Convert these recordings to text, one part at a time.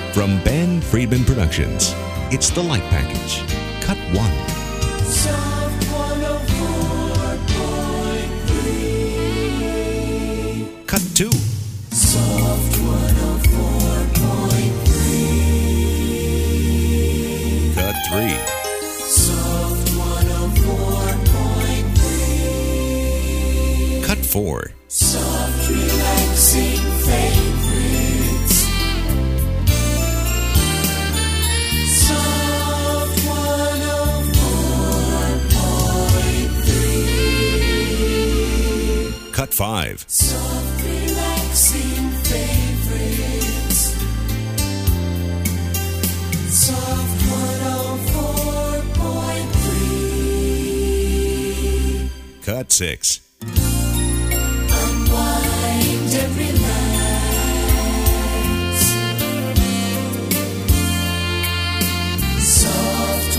From Ben Friedman Productions, it's The Light Package. Cut 1. Soft 104.3. Cut 2. Soft 104.3. Cut 3. Soft 104.3. Cut 4. Soft relaxing favorites. Soft 104.3. Cut 5. Soft relaxing favorites. Soft 104.3. Cut 6. Unwind and relax. Soft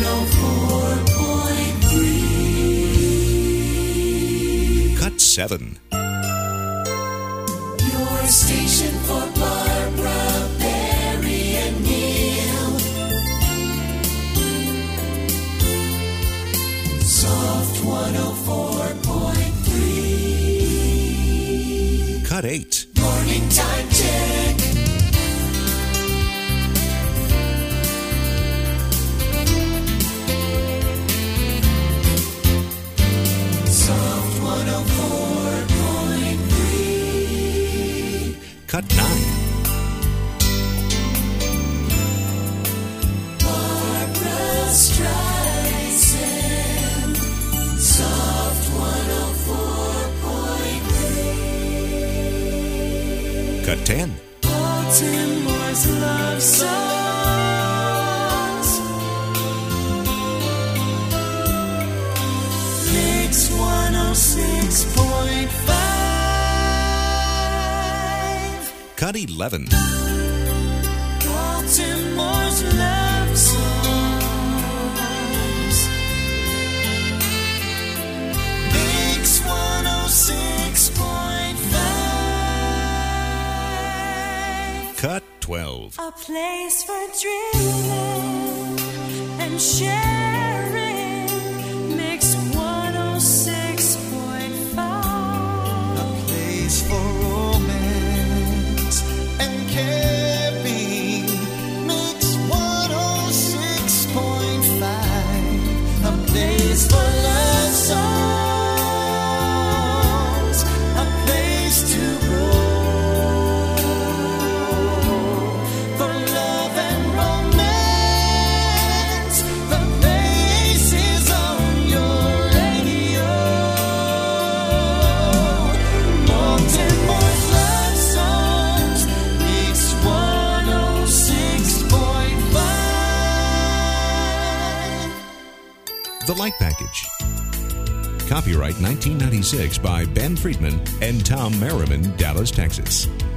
104.3. Cut 7. Your station for Barbara, Barry, and Neil. Soft 104.3. Cut 8. Morning time check. Soft 104.3. Cut 9. Barbara Streisand. Soft 104.3. Cut 10. Baltimore's love songs. Mix 106.5. Cut 11. Baltimore's love songs. Mix 106.5. Cut 12. A place for dreaming and sharing. Mix 106.5. A place for romance and caring. Mix 106.5. A place for love songs. A place to go for love and romance. The place is on your radio. Baltimore's love songs. Mix 106.5. The Light Package. Copyright 1996 by Ben Friedman and Tom Merriman, Dallas, Texas.